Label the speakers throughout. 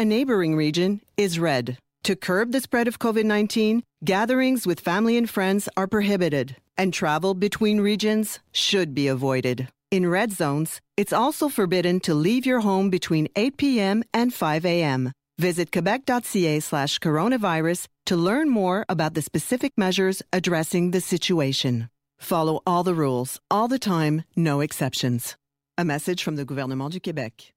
Speaker 1: a neighboring region is red. To curb the spread of COVID-19, gatherings with family and friends are prohibited, and travel between regions should be avoided. In red zones, it's also forbidden to leave your home between 8 p.m. and 5 a.m. Visit quebec.ca/coronavirus to learn more about the specific measures addressing the situation. Follow all the rules, all the time, no exceptions. A message from the Gouvernement du Québec.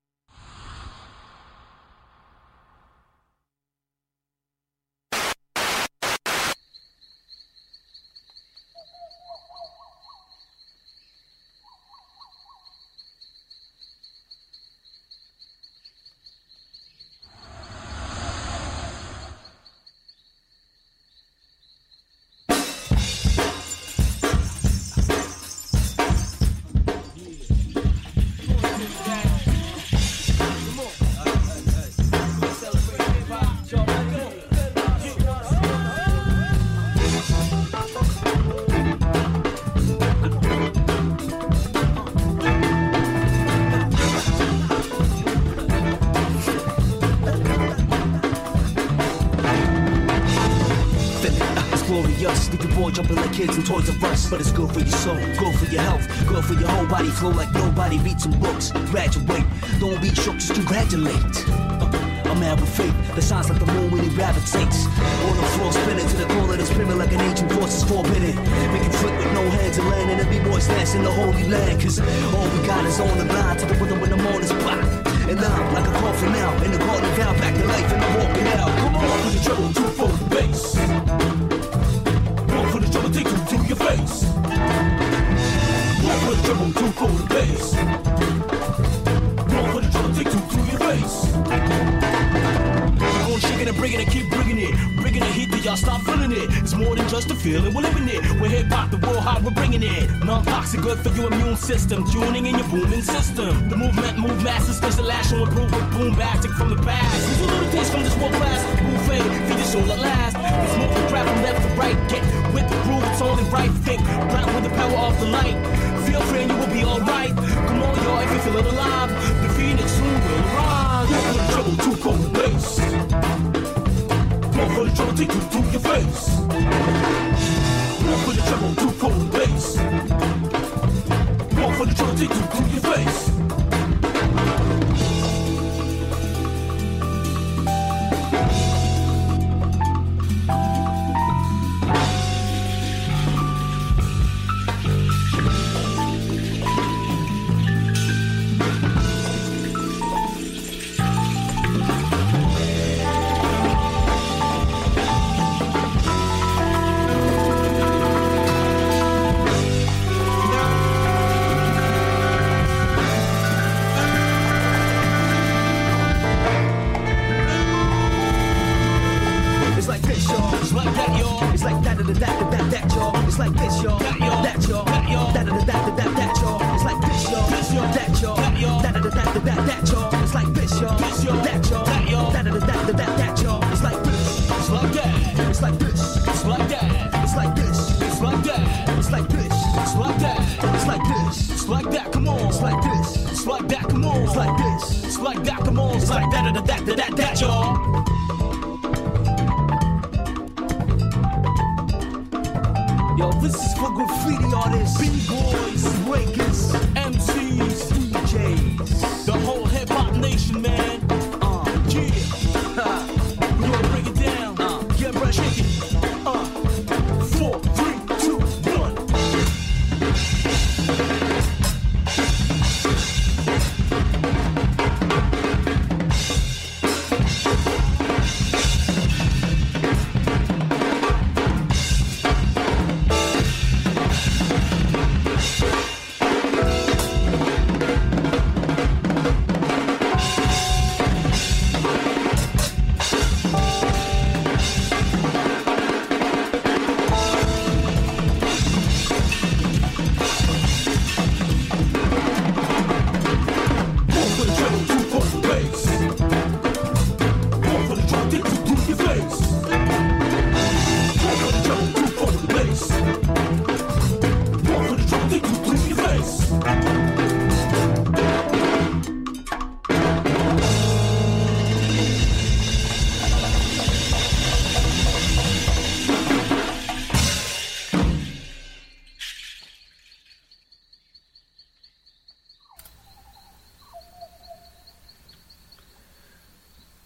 Speaker 2: Jumping like kids and Toys R Us, but it's good for your soul, good for your health, good for your whole body. Flow like nobody, read some books, graduate. Don't be shook, just congratulate. A man with faith that shines like the moon when he gravitates. On the floor, spinning to the core of the spirit like an ancient force is forbidden. Make it flip with no hands and land, and every boy's dancing the holy land. Cause all we got is on the line to the rhythm when the morning's pop. And I'm like a coffin now, in the garden of back to life, and I'm walking out. Come on, with the treble, 2 for the bass. Take you to your face. One for the treble, 2 for the bass. One for the treble, take you to your face. Keep on shaking and breaking it, keep bringing it heat till y'all stop feeling it. It's more than just a feeling, we're living it. We're hip hop, the world hot, we're bringing it. Non-toxic, good for your immune system, tuning in your booming system. The movement, move masses, cause the last show improve with boom-bastic from the past. Use a little taste from this world class buffet, feed your soul at last. It's moving crap from left to right, get with the groove, it's only right. Think, ground with the power of the light. Feel free and you will be alright. Come on, y'all, if you feel it alive, the Phoenix soon will rise. One for the trouble, 2 for the bass. One for the trouble, take you to your face. One for the trouble, 2 for the bass. One for the trouble, take you to your face.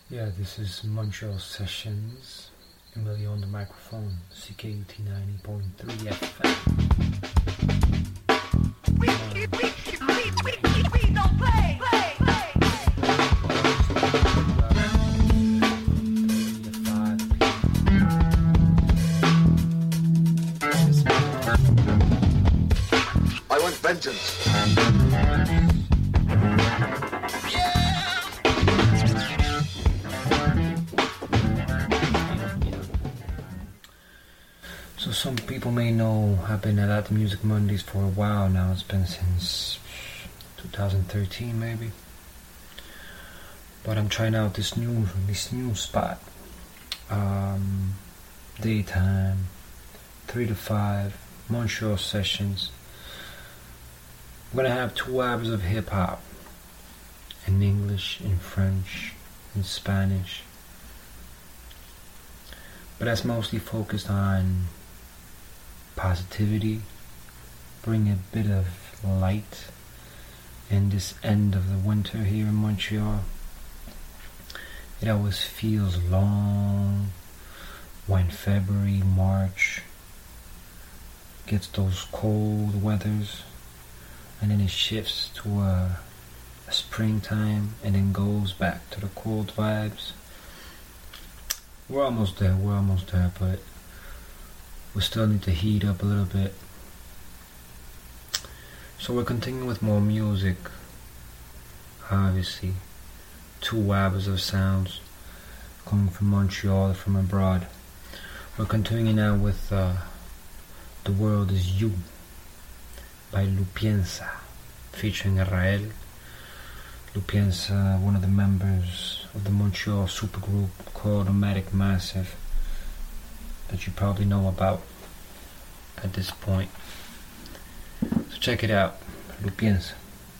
Speaker 3: Yeah, this is Montreal Sessions. Emilio on the microphone, CKUT 90.3 FM.
Speaker 4: We don't play.
Speaker 5: I want vengeance.
Speaker 3: So some people may know I've been at Latin Music Mondays for a while now. It's been since 2013 maybe. But I'm trying out this new spot. Daytime, 3 to 5, Montreal Sessions. I'm gonna have 2 hours of hip hop in English, in French, in Spanish. But that's mostly focused on positivity, bring a bit of light in this end of the winter here in Montreal. It always feels long when February, March gets those cold weathers, and then it shifts to a springtime and then goes back to the cold vibes. We're almost there, but we still need to heat up a little bit. So we're continuing with more music, obviously. 2 hours of sounds coming from Montreal, from abroad. We're continuing now with The World Is You by Lupienza, featuring Israel. Lupienza, one of the members of the Montreal supergroup called Nomadic Massive, that you probably know about at this point. So check it out, Lupienza.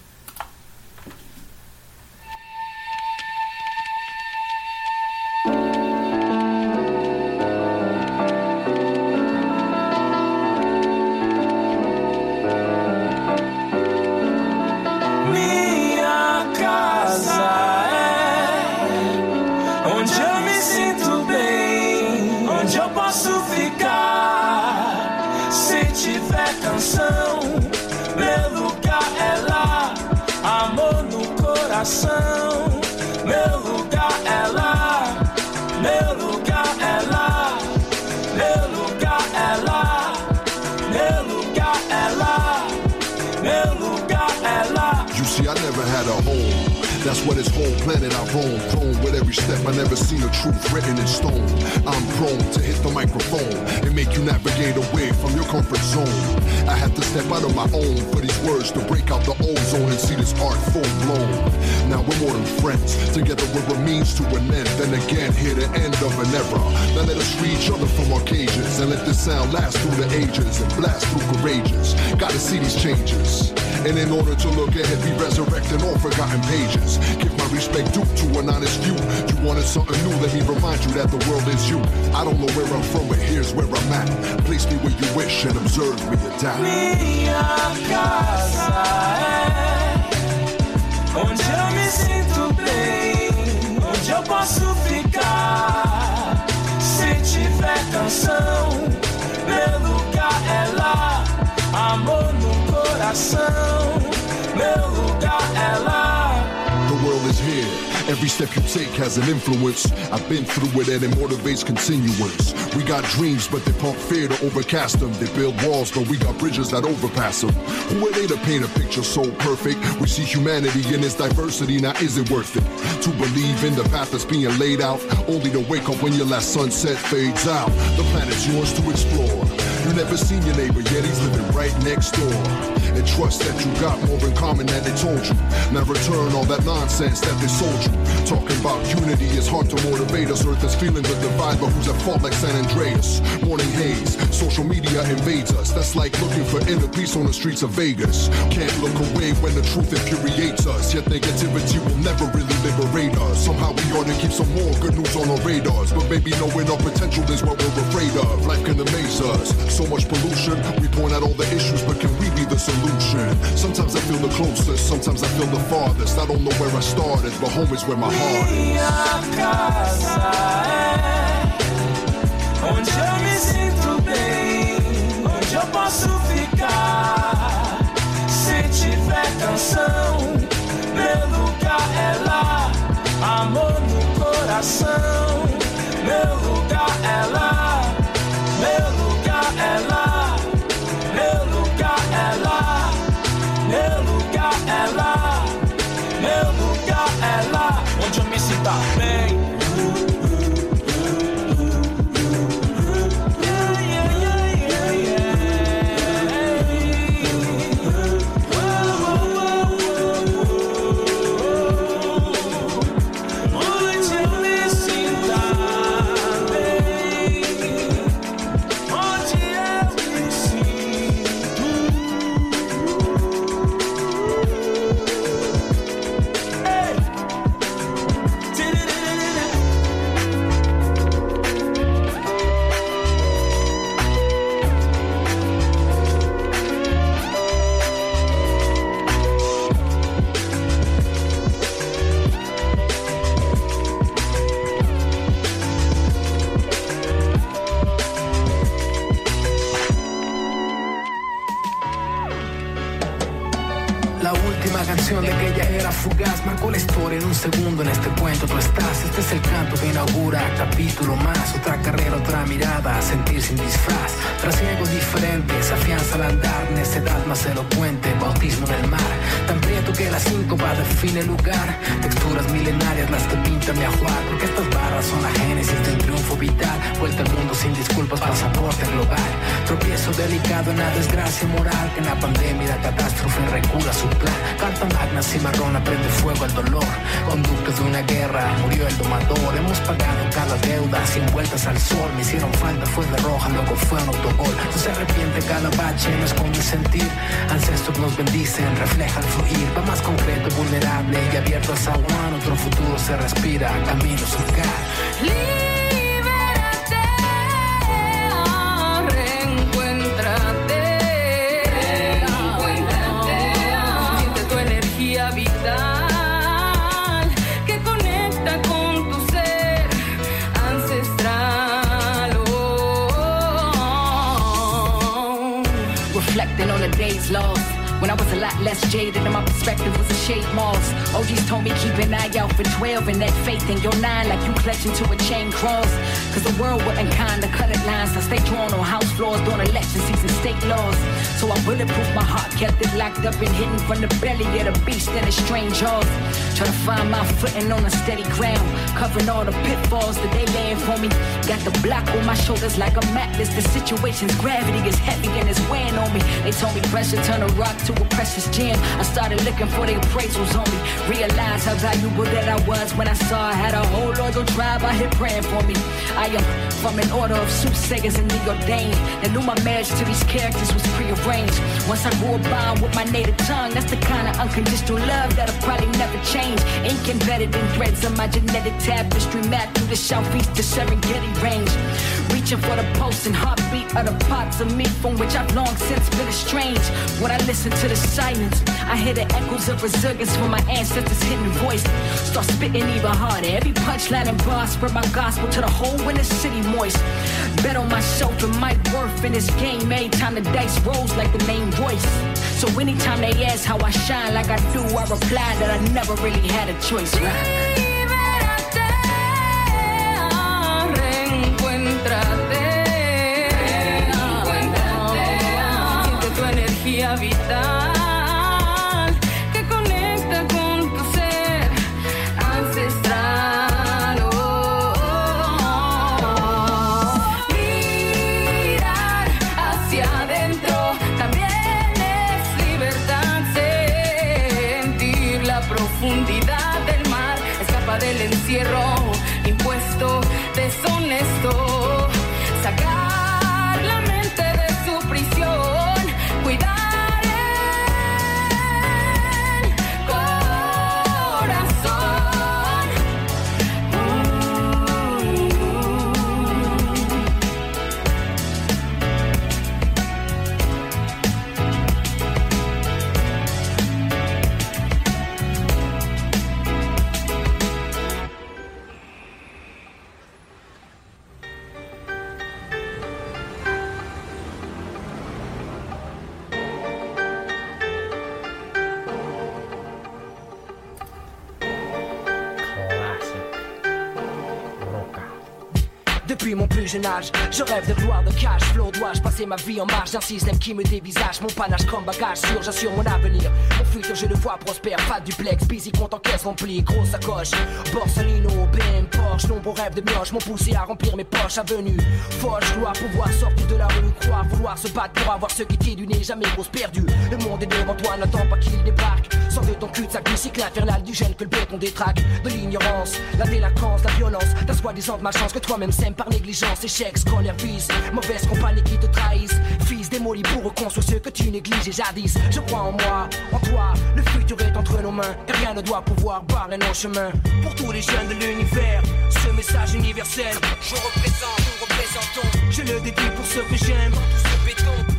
Speaker 6: Meu lugar é lá, amor no coração. Meu lugar é lá, meu lugar é lá, meu lugar é lá, meu lugar é lá, meu lugar é lá.
Speaker 5: You see, I never had a home. That's what this whole planet I've owned. Prone with every step, I never seen the truth written in stone. I'm prone to hit the microphone and make you navigate away from your comfort zone. I had to step out of my own for these words to break out the ozone and see this art full blown. Now we're more than friends, together we're a means to an end. Then again, here the end of an era. Now let us free each other from our cages and let this sound last through the ages and blast through courageous. Gotta see these changes. And in order to look ahead, be resurrecting all forgotten pages. Give my respect due to an honest view. You wanted something new, let me remind you that the world is you. I don't know where I'm from, but here's where I'm at. Place me where you wish and observe me adapt.
Speaker 6: Minha casa é onde eu me sinto bem, onde eu posso ficar. Se tiver canção, meu lugar é lá, amor no coração, meu lugar é lá.
Speaker 5: The world is here. Every step you take has an influence. I've been through it and it motivates continuance. We got dreams, but they pump fear to overcast them. They build walls, but we got bridges that overpass them. Who are they to paint a picture so perfect? We see humanity in its diversity, now is it worth it? To believe in the path that's being laid out, only to wake up when your last sunset fades out. The planet's yours to explore. You never seen your neighbor, yet he's living right next door. And trust that you got more in common than they told you. Now return all that nonsense that they sold you. Talking about unity is hard to motivate us. Earth is feeling the divide, but who's at fault like San Andreas? Morning haze, social media invades us. That's like looking for inner peace on the streets of Vegas. Can't look away when the truth infuriates us. Yet negativity will never really liberate us. Somehow we ought to keep some more good news on our radars. But maybe knowing our potential is what we're afraid of. Life can amaze us. So much pollution, we point out all the issues, but can we be the the solution. Sometimes I feel the closest, sometimes I feel the farthest. I don't know where I started, but home is where my heart is.
Speaker 6: Minha casa é onde eu me sinto bem, onde eu posso ficar. Se tiver canção, meu lugar é lá. Amor no coração, meu lugar é lá. Meu lugar é lá. Meu lugar é lá. Meu lugar é lá. Meu lugar é lá. Onde eu me sinta bem.
Speaker 4: Fugaz, marcó la historia en un segundo. En este cuento tú estás. Este es el canto que inaugura capítulo más. Otra carrera, otra mirada, sentir sin disfraz. Trasiegos diferentes, afianza al andar. Necedad más elocuente, bautismo en el mar. Tan prieto que la síncopa define el lugar. Texturas milenarias las que pinta mi ajuar. Porque estas barras son la génesis del triunfo vital. Vuelta al mundo sin disculpas, pasaporte global. Tropiezo delicado en la desgracia moral. Que en la pandemia y la catástrofe recula su plan. Carta magna cimarrona prende fuego al dolor. Conductos de una guerra, murió el domador. Hemos pagado cada deuda, 100 vueltas al sol. Me hicieron falta, fue de roja, luego fue un autogol. No se arrepiente cada bache, no esconde sentir. Ancestros nos bendicen, reflejan fluir. Va más concreto, vulnerable y abierto al zaguán. Otro futuro se respira, camino surcar.
Speaker 7: Vital que conecta con tu ser ancestral. Oh.
Speaker 8: Reflecting on the days lost when I was a lot less jaded and my perspective was a shade lost. OGs told me keep an eye out for 12 and that faith in your 9 like you clutching to a chain cross. Cause the world wasn't kind to cut it lines. I stay drawn on house floors during election season, state laws. So I bulletproof my heart, kept it locked up and hidden from the belly of the beast in its strange jaws. Try to find my footing on a steady ground, covering all the pitfalls that they laying for me. Got the block on my shoulders like a atlas. The situation's gravity is heavy and it's weighing on me. They told me pressure turn a rock to a precious gem. I started looking for the appraisals on me. Realized how valuable that I was when I saw I had a whole loyal tribe out here praying for me. I am from an order of soothsayers and the ordained. They knew my marriage to these characters was prearranged. Once I grew a bond with my native tongue, that's the kind of unconditional love that'll probably never change. Ink embedded in threads of my genetic tapestry, mapped through the southeast to Serengeti range. Reaching for the pulse and heartbeat of the parts of me from which I've long since been estranged. When I listen to the silence, I hear the echoes of resurgence from my ancestors' hidden voice. Start spitting even harder. Every punchline and bar spread my gospel to the whole inner city moist. Bet on myself and my worth in this game. Every time the dice rolls like the name Royce. So anytime they ask how I shine like I do, I reply that I never really had a choice.
Speaker 7: Siente tu energía vital que conecta con tu ser ancestral. Mirar hacia adentro también es libertad. Sentir la profundidad del mar, escapa del encierro impuesto, deshonesto. Sacar la mente de su prisión, cuidar
Speaker 9: Depuis mon plus jeune âge, je rêve de gloire, de cash flow. Dois-je passer ma vie en marge d'un système qui me dévisage? Mon panache comme bagage sûr, j'assure mon avenir. Mon futur je le vois prospère, pas de duplex, busy compte en caisse remplie, grosse sacoche. Borsalino, BM, Porsche, nombreux rêves de mioche m'ont poussé à remplir mes poches. Avenue, folle, je dois pouvoir sortir de la rue, croire, vouloir se battre pour avoir ce qui t'est du nez, jamais grosse perdue. Le monde est devant toi, n'attends pas qu'il débarque. Sors de ton cul-de-sac du cycle infernal du gène que le béton détraque. De l'ignorance, la délinquance, la violence, ta soi-disant de malchance que toi-même sèmes par négligence. Échec, scolaire, vice, mauvaise compagnie qui te trahissent. Fils démoli pour reconstruire ce que tu négliges jadis. Je crois en moi, en toi, le futur est entre nos mains et rien ne doit pouvoir barrer nos chemins. Pour tous les jeunes de l'univers, ce message universel, je représente, nous représentons. Je le dédie pour ceux que j'aime, dans tout ce béton.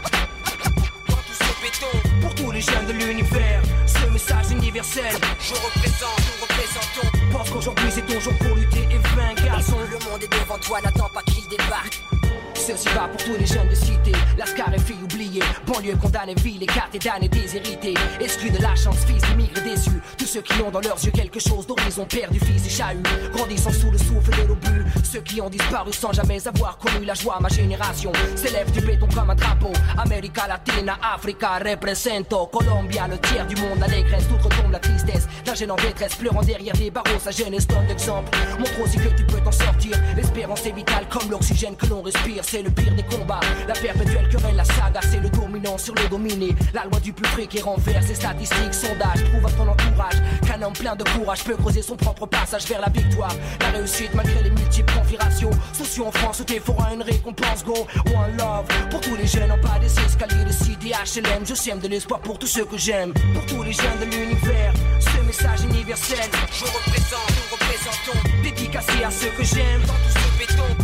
Speaker 9: Dans tout ce béton. Pour tous les jeunes de l'univers, ce message universel, je représente, nous représentons. Pense qu'aujourd'hui c'est ton jour pour lutter et vaincre, garçon. Le monde est devant toi, n'attends pas qu'il débarque. Ceci va pour tous les jeunes de cité, Lascar et filles oubliées, banlieue condamnée, ville écartée, damnée, déshéritée, exclus de la chance, fils d'immigrés déçus. Tous ceux qui ont dans leurs yeux quelque chose d'horizon, perdu, fils et chahut, grandissant sous le souffle de l'obus. Ceux qui ont disparu sans jamais avoir connu la joie, ma génération s'élève du béton comme un drapeau. América Latina, Africa, represento, Colombia, le tiers du monde, l'allégresse, tout retombe la tristesse. D'un jeune en détresse, pleurant derrière des barreaux, sa jeunesse donne l'exemple. Montre aussi que tu peux t'en sortir. L'espérance est vitale comme l'oxygène que l'on respire. C'est le pire des combats, la perpétuelle querelle, la saga, c'est le dominant sur le dominé. La loi du plus fric et renverse les statistiques, sondages, prouve à ton entourage qu'un homme plein de courage peut creuser son propre passage vers la victoire. La réussite malgré les multiples configurations. Sociaux en France, où t'es fera une récompense, go, one love. Pour tous les jeunes en bas des escaliers de cité HLM, je sème de l'espoir pour tous ceux que j'aime. Pour tous les jeunes de l'univers, ce message universel, je représente, nous représentons. Dédicacé à ceux que j'aime, dans tout ce béton.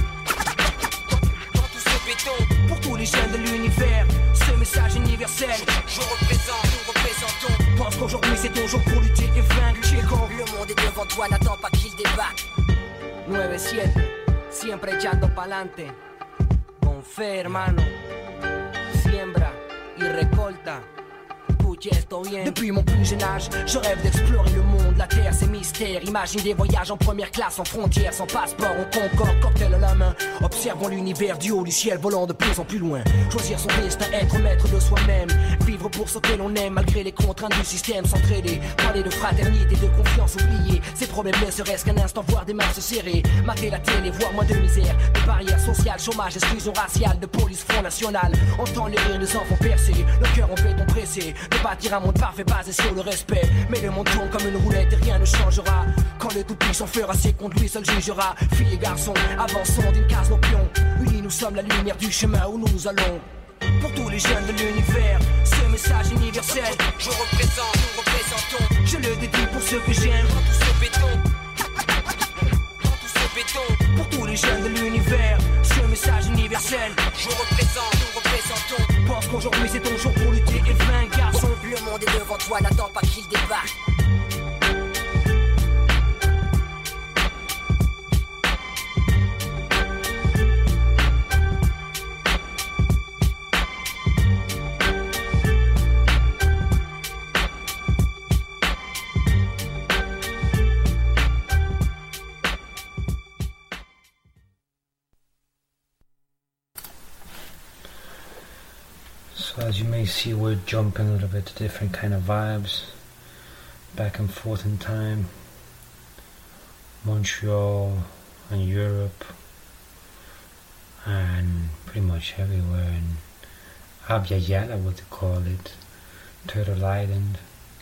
Speaker 9: Pour tous les jeunes de l'univers, ce message universel, je représente, nous représentons. Pense qu'aujourd'hui c'est ton jour pour lutter et vaincre. Le monde est devant toi, n'attends pas qu'il débarque. 9-7, siempre echando pa'lante. Con fe, hermano. Siembra y recolta. Depuis mon plus jeune âge, je rêve d'explorer le monde, la terre, ses mystères. Imagine des voyages en première classe, en frontière, sans passeport, on concorde, cocktail à la main. Observons l'univers du haut du ciel, volant de plus en plus loin. Choisir son destin, être maître de soi-même. Vivre pour ce que l'on aime, malgré les contraintes du système. S'entraider, parler de fraternité, de confiance, oublier ses problèmes ne serait-ce qu'un instant, voir des mains se serrer. Mater la télé, voir moins de misère, de barrières sociales, chômage, exclusion raciale, de police, front national. Entendre les rires des enfants percés, le cœur en béton pressé. Bâtir un monde parfait basé sur le respect. Mais le monde tourne comme une roulette et rien ne changera. Quand le tout-puissant fera ses comptes, lui seul jugera. Filles et garçons, avançons d'une case nos pions. Unis nous sommes la lumière du chemin où nous allons. Pour tous les jeunes de l'univers, ce message universel, je représente, nous représentons. Je le dédie pour ceux que j'aime, dans tout ce béton. Dans tout ce béton. Pour tous les jeunes de l'univers, ce message universel, je représente, nous représentons. Pense qu'aujourd'hui c'est ton jour pour lutter et vaincre, garçon. Le monde est devant toi, n'attends pas qu'il débarque.
Speaker 3: So as you may see, we're jumping a little bit to different kind of vibes, back and forth in time. Montreal and Europe and pretty much everywhere in Abya Yala, what they call it, Turtle Island.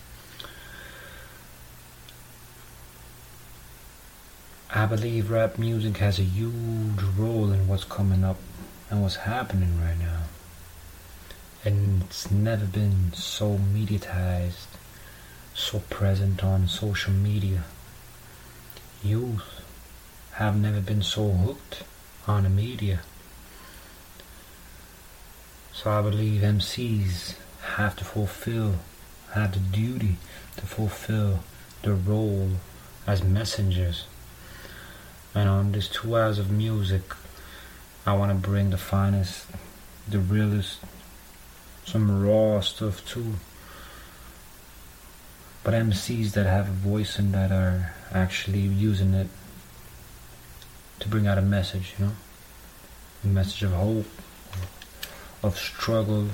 Speaker 3: I believe rap music has a huge role in what's coming up and what's happening right now. And it's never been so mediatized, so present on social media. Youth have never been so hooked on the media. So I believe MCs have the duty to fulfill the role as messengers. And on this 2 hours of music, I want to bring the finest, the realest, some raw stuff too, but MCs that have a voice and that are actually using it to bring out a message, you know, a message of hope, of struggle,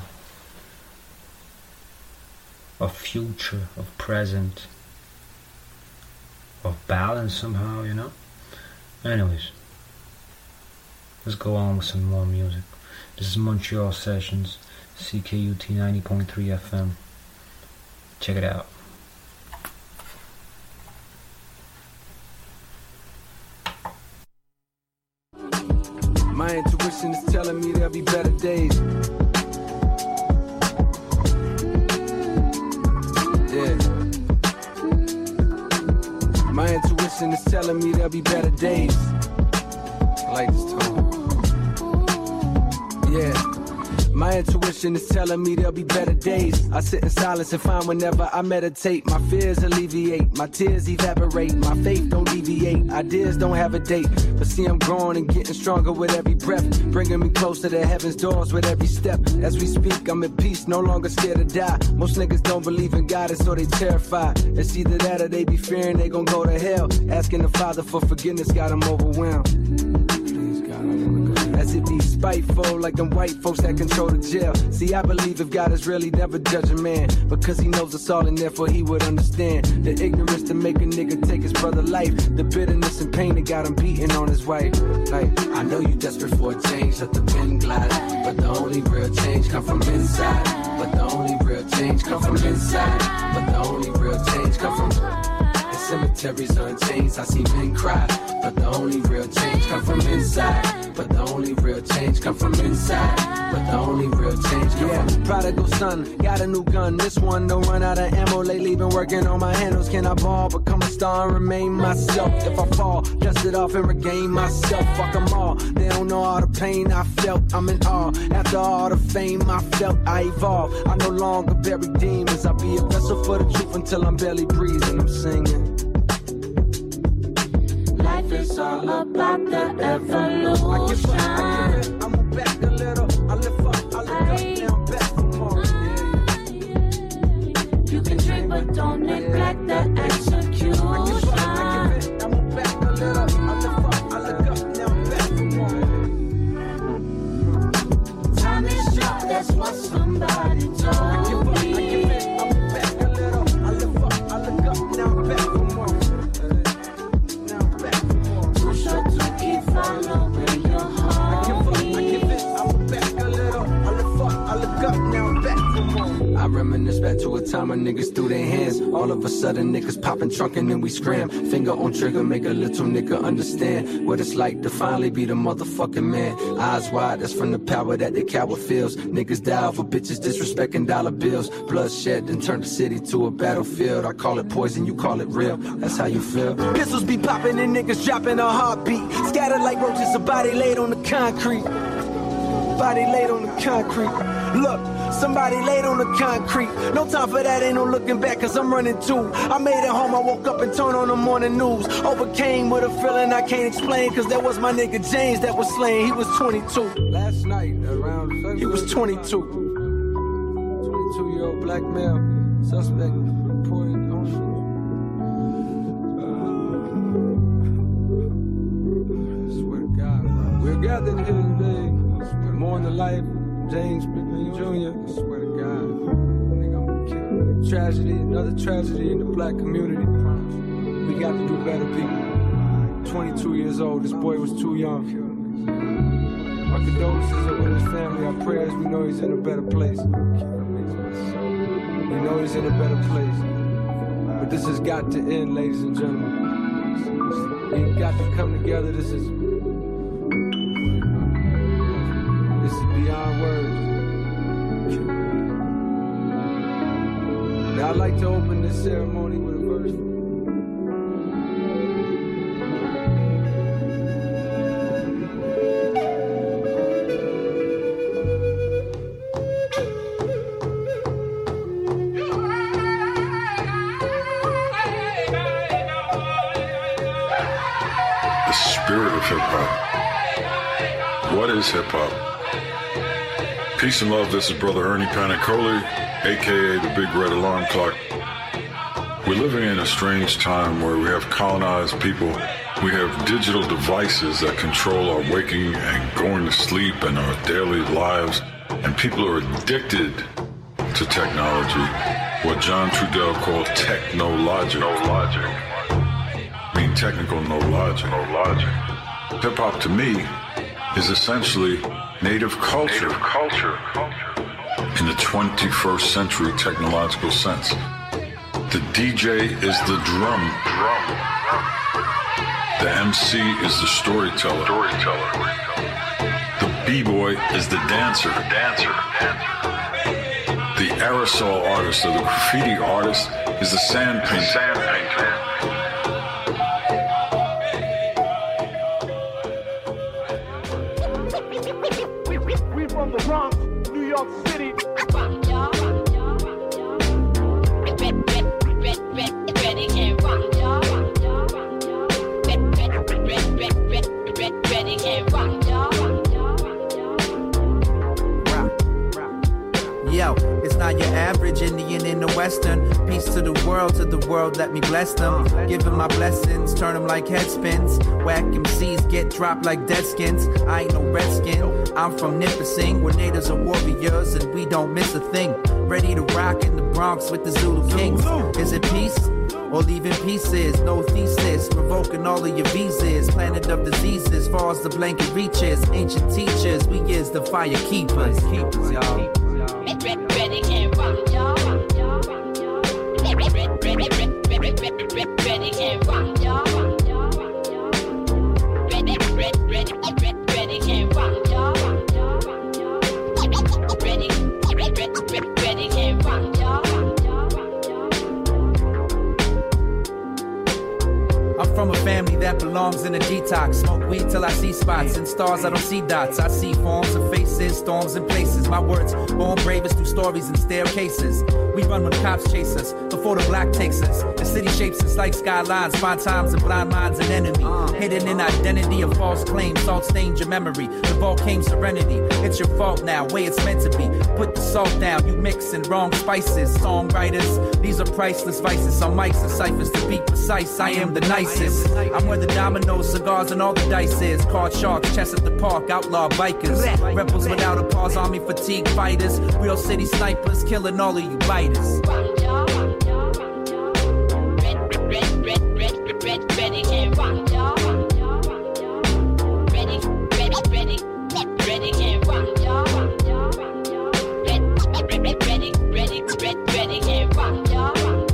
Speaker 3: of future, of present, of balance somehow, you know. Anyways, let's go on with some more music. This is Montreal Sessions, CKUT 90.3 FM. Check it out.
Speaker 10: My intuition is telling me there'll be better days. Yeah. My intuition is telling me there'll be better days. I like this tone. Yeah. My intuition is telling me there'll be better days. I sit in silence and find whenever I meditate, my fears alleviate, my tears evaporate, my faith don't deviate, ideas don't have a date. But see, I'm growing and getting stronger with every breath, bringing me closer to heaven's doors with every step. As we speak, I'm at peace, no longer scared to die. Most niggas don't believe in God, and so they terrified. It's either that or they be fearing they gon' go to hell. Asking the Father for forgiveness got them overwhelmed. As it be spiteful, like them white folks that control the jail. See, I believe if God is really never judge a man, because he knows us all and therefore he would understand the ignorance to make a nigga take his brother life, the bitterness and pain that got him beating on his wife. Like, I know you desperate for a change, let the pen glide, but the only real change come from inside. But the only real change come from inside. But the only real change come from the cemeteries on chains. I see men cry, but the only real change come from inside. But the only real change come from inside. But the only real change come from prodigal son, got a new gun. This one don't run out of ammo. Lately been working on my handles. Can I ball, become a star and remain myself? If I fall, dust it off and regain myself. Fuck them all, they don't know all the pain I felt. I'm in awe, after all the fame I felt, I evolve. I no longer bury demons. I'll be a vessel for the truth until I'm barely breathing. I'm singing.
Speaker 7: It's all about the evolution.
Speaker 10: I give up, I move back a little. I lift up, I look up, now I'm back for more.
Speaker 7: You can dream, but don't neglect the execution.
Speaker 10: I give up, I move back a little. I lift up, I look up, now I'm back for more.
Speaker 7: Time is short, that's what somebody told me.
Speaker 10: I give up, I move back a little. I lift up, I look up, now I'm back for more.
Speaker 7: Following your heart.
Speaker 10: I give it, I move back a little. I lift up, I look up, now I'm back for more. I reminisce back to a time when niggas threw their hands. All of a sudden niggas popping trunk and then we scram. Finger on trigger, make a little nigga understand what it's like to finally be the motherfucking man. Eyes wide, that's from the power that the coward feels. Niggas die over bitches disrespecting dollar bills. Bloodshed and turn the city to a battlefield. I call it poison, you call it real. That's how you feel. Pistols be popping and niggas dropping a heartbeat. Scattered like roaches, a body laid on the concrete. Body laid on the concrete. Look, somebody laid on the concrete. No time for that, ain't no looking back, cause I'm running too. I made it home, I woke up and turned on the morning news. Overcame with a feeling I can't explain, cause that was my nigga James that was slain. He was 22. Last night, around he was 22. 22-year-old black male, suspect reported on. We're gathered here today, mourn the life of James Pickering Jr. I swear to God, nigga, I'm gonna kill him. Tragedy, another tragedy in the black community. We got to do better, people. 22 years old, this boy was too young. Our condolences are with his family, our prayers, we know he's in a better place. We know he's in a better place. But this has got to end, ladies and gentlemen. We've got to come together, this is beyond words. Now I'd like to open this ceremony with a verse.
Speaker 11: The spirit of hip-hop. What is hip-hop? Peace and love, this is Brother Ernie Panicoli, a.k.a. the Big Red Alarm Clock. We're living in a strange time where we have colonized people. We have digital devices that control our waking and going to sleep and our daily lives. And people are addicted to technology, what John Trudell called technologic. No logic. I mean technical, no logic. No logic. Hip-hop to me is essentially native culture. Native culture. In the 21st century technological sense. The DJ is the drum. The MC is the storyteller. The B-boy is the dancer. The aerosol artist or the graffiti artist is the sand painter.
Speaker 12: We from the Bronx, New York City. Ready can't rock. Ready can't rock.
Speaker 13: Yo, it's not your average Indian in the Western. Peace to the world, let me bless them. Give them my blessings, turn them like head spins. Whack MCs get dropped like dead skins. I ain't no redskin, I'm from Nipissing, where natives are warriors and we don't miss a thing. Ready to rock in the Bronx with the Zulu Kings. Is it peace? Or leaving pieces, no thesis, revoking all of your visas, planet of diseases, far as the blanket reaches, ancient teachers, we is the fire keepers, y'all.
Speaker 12: Ready can't rock, y'all. Ready can't rock, y'all. Ready can't rock, y'all. Ready can't rock, y'all.
Speaker 13: I'm from a family that belongs in a detox. Smoke weed till I see spots and stars, I don't see dots. I see forms and faces, storms and places. My words born bravest through stories and staircases. We run when cops chase us, before the black takes us. The city shapes us like skylines, find times and blind minds an enemy. Hidden in identity of false claims, salt stains your memory. The volcano serenity, it's your fault now, way it's meant to be. Put the salt down, you mixing wrong spices. Songwriters, these are priceless vices. On mics and ciphers to be precise, I am the nicest. I'm where the dominoes, cigars and all the dice is. Card sharks, chess at the park, outlaw bikers. Rebels without a pause, army fatigue fighters. Real city snipers, killing all of you biters.
Speaker 12: Ready can't rock, y'all. Ready can't rock, y'all. Ready can't rock, y'all.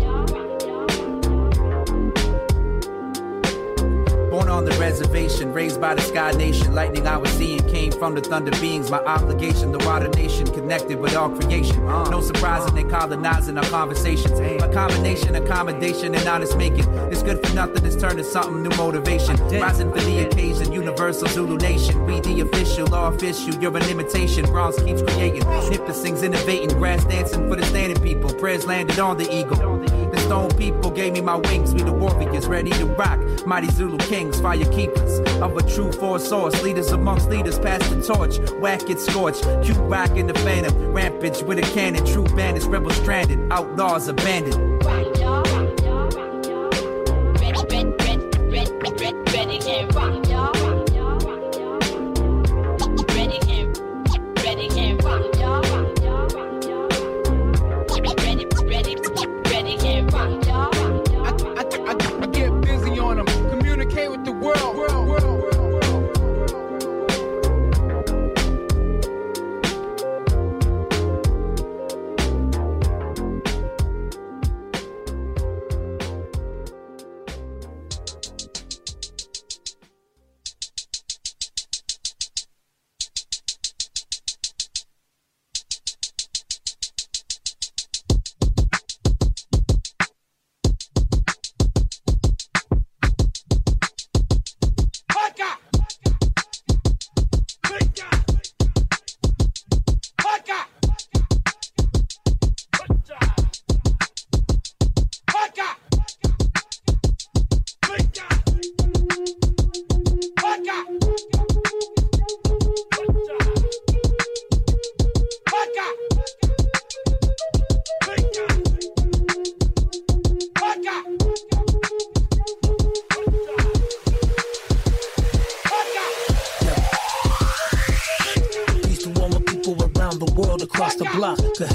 Speaker 13: Born on the reservation, raised by the Sky Nation. Lightning I was seeing came from the thunder beings. My obligation, the water nation, connected with all creation. No surprising they colonizing our conversations. A combination, accommodation, and honest making. It's good for nothing, it's turned to something new motivation. Rising for the occasion, universal Zulu nation. We the official, all official, you're an imitation. Bronx keeps creating, Nipissing's innovating. Grass dancing for the standing people, prayers landed on the eagle. The stone people gave me my wings, we the warriors, ready to rock. Mighty Zulu kings, fire keepers of a true force source. Leaders amongst leaders, pass the torch. Whack it scorched, Q rock in the phantom. Rampage with a cannon, true bandits, rebels stranded. Outlaws abandoned.
Speaker 12: Ready can't rock, y'all. Ready can't rock, y'all. Ready can't rock, y'all.
Speaker 14: I get busy on them, communicate with the world.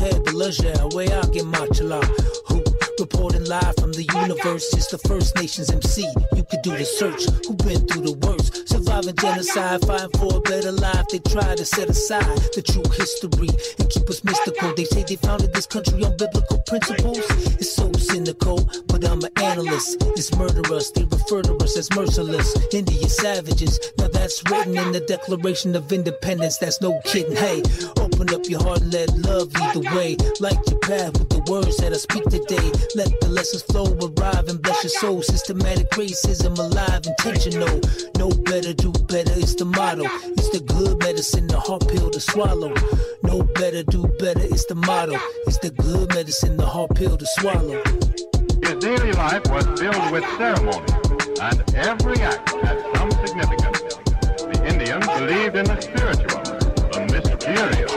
Speaker 15: head de légère, way out in Machala. Who reporting live from the universe? It's the First Nations MC. You could do the search. Who been through the worst? Surviving genocide, fighting for a better life. They try to set aside the true history and keep us mystical. They say they founded this country on biblical principles. It's so cynical, but I'm an analyst. It's murderous. They refer to us as merciless. Indian savages. Now that's written in the Declaration of Independence. That's no kidding. Hey, open up your heart and let love lead the way. Light your path with the words that I speak today. Let the lessons flow, arrive and bless your soul. Systematic racism alive, intentional. Know better, do better, it's the motto. It's the good medicine, the hard pill to swallow. Know better, do better, it's the motto. It's the good medicine, the hard pill to swallow.
Speaker 16: His daily life was filled with ceremony, and every act had some significance. The Indians believed in the spiritual, the mysterious.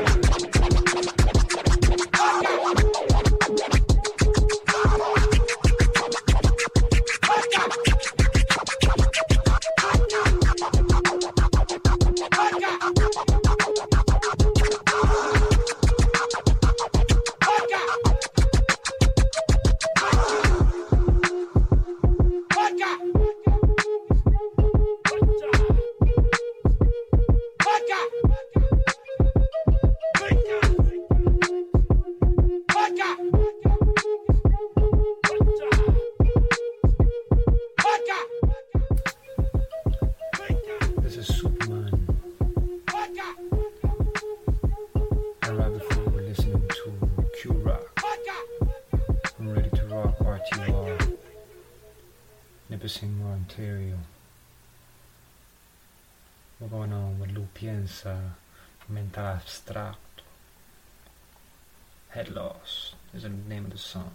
Speaker 16: Ontario. We're going on with Lu Piensa, Mental Abstracto. Head Loss is the name of the song.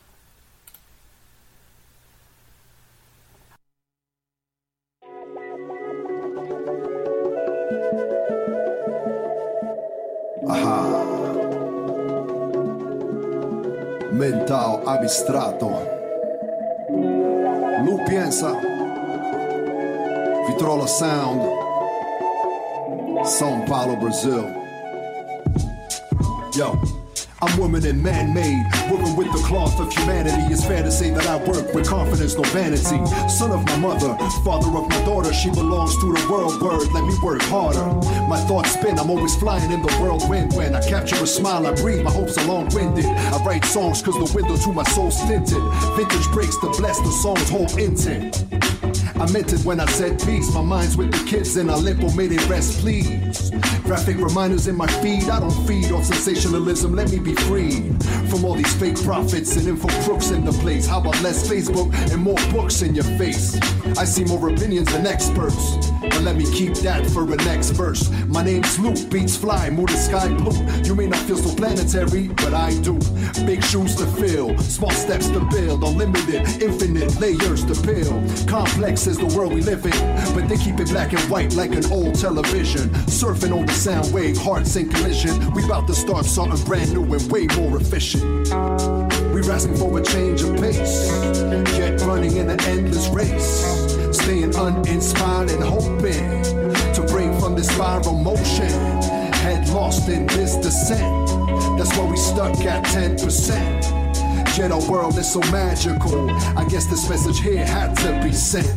Speaker 17: Aha. Mental Abstrato. Lu Piensa, Vitrola Sound, São Paulo, Brazil. Yo, I'm woman and man-made, working with the cloth of humanity. It's fair to say that I work with confidence, no vanity. Son of my mother, father of my daughter, she belongs to the world word, let me work harder. My thoughts spin, I'm always flying in the whirlwind. When I capture a smile, I breathe, my hopes are long-winded. I write songs cause the window to my soul's tinted. Vintage breaks to bless the song's whole intent. I meant it when I said peace. My mind's with the kids and Aleppo made it rest, please. Graphic reminders in my feed. I don't feed off sensationalism. Let me be free from all these fake prophets and info crooks in the place. How about less Facebook and more books in your face? I see more opinions than experts, but let me keep that for the next verse. My name's Luke, beats fly, moon and sky blue. You may not feel so planetary, but I do. Big shoes to fill, small steps to build. Unlimited, infinite layers to peel. Complex is the world we live in, but they keep it black and white like an old television. Surfing on the sound wave, hearts in collision. We about to start something brand new and way more efficient. We're asking for a change of pace, yet running in an endless race. Staying uninspired and hoping to break from this spiral motion. Head lost in this descent, that's why we stuck at 10%. Yet our world is so magical, I guess this message here had to be sent.